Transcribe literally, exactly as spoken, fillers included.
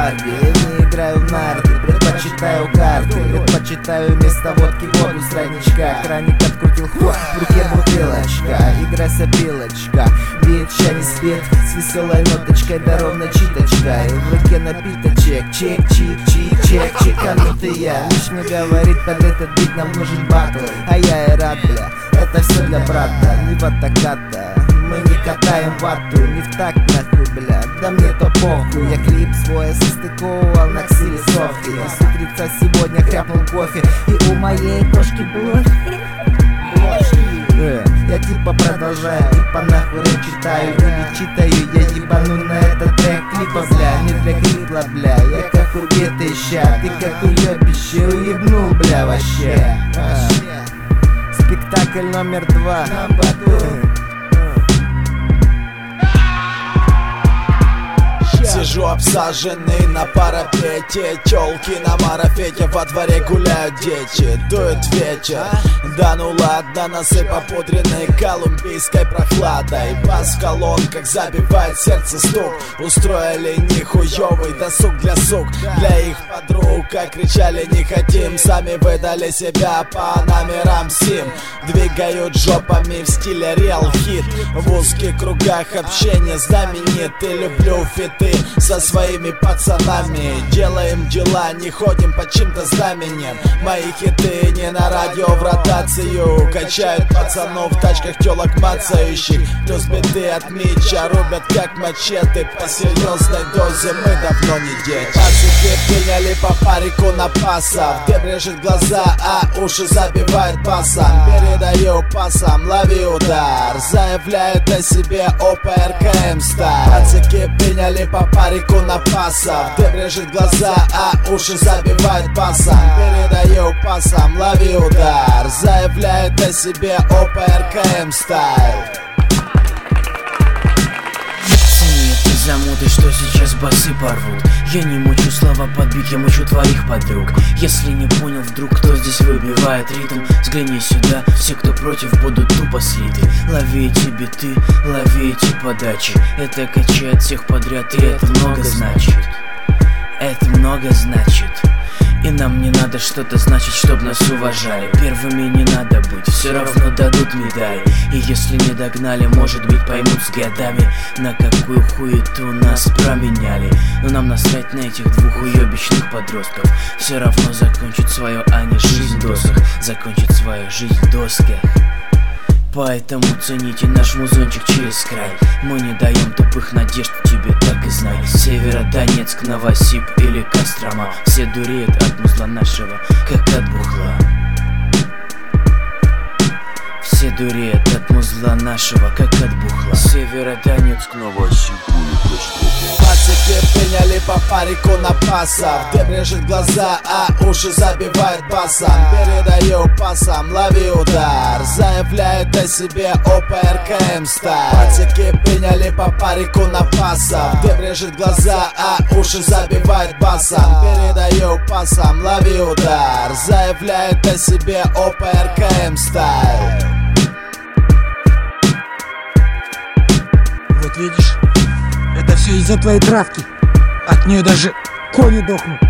парке. Не играю в нарты, предпочитаю карты. Предпочитаю вместо водки воду с родничка. Краник открутил, хо, в руке бутылочка. Игра сопилочка, бит, ща не спит. С веселой ноточкой, да ровно читочка. И в руке напиточек, чек, чик, чик, чек. Чеканутый я, лишь мне говорит, под этот бит нам нужен батл. А я и рад, бля, это все для брата. Не ватаката, мы не катаем вату. Не в такт нахуй, бля, да мне то похуй. Я клип свой состыковывал на ксиле Софи. С утреца сегодня хряпнул кофе. И у моей кошки бложки. Я типа продолжаю, типа нахуй рэп читаю. Или читаю, я ебану на этот трек клипа, бля. Не для клипла, бля, я как убитый ща. Ты как уебище, уебнул, бля, вообще. а. Спектакль номер два. Сижу обсаженный на парапете, тёлки на марафете, во дворе гуляют дети. Дует вечер, да ну ладно, носы попудрены колумбийской прохладой. Бас в колонках забивает сердце стук. Устроили нихуёвый досуг для сук, для их подруг. Как кричали не хотим, сами выдали себя по номерам сим. Двигают жопами в стиле реал хит. В узких кругах общения знаменитый. Люблю фиты со своими пацанами. Делаем дела, не ходим по чьим-то знаменем. Мои хиты не на радио в ротацию. Качают пацанов в тачках тёлок мацающих. Плюс биты от Митча рубят как мачете. По серьезной дозе мы давно не дети. Пацики приняли по парику на пасов. Где брежет глаза, а уши забивает басом. Передаю пасом, лови удар. Заявляет о себе ОПРКМ стайл. Пацики приняли по парику на пасов. Где брежет глаза, а уши забивает басом. Передаю пасом, лови удар. Заявляет о себе ОПРКМ стайл. Замуты, что сейчас басы порвут. Я не мучу слова под бит, я мучу твоих подруг. Если не понял вдруг, кто здесь выбивает ритм, взгляни сюда, все, кто против, будут тупо слиты. Лови эти биты, лови эти подачи. Это качает всех подряд, и это много значит. Это много значит. И нам не надо что-то значить, чтоб нас уважали. Первыми не надо быть, все равно дадут медаль. И если не догнали, может быть поймут с годами, на какую хуету нас променяли. Но нам насрать на этих двух уебищных подростков. Все равно закончить свою, а не жизнь в досках. Закончить свою жизнь в досках. Поэтому цените наш музончик через край. Мы не даем тупых надежд тебе, так и знай. Северодонецк, Новосиб или Кострома. Все дуреют от музла нашего, как от бухла. Все дуреют от музла нашего, как от бухла. Северодонецк, Новосиб или Кострома. Пацики приняли по парику на пасов. Где брежет глаза, а уши забивает басом. Передаю пасом, лови удар. Заявляет о себе ОПРКМ стайл. Пацики приняли по парику на пасов. Где брежет глаза, а уши забивает басом. Передаю пасом, лови удар. Заявляет о себе ОПРКМ стайл. Вот видишь, это все из-за твоей травки. От нее даже кони дохнут.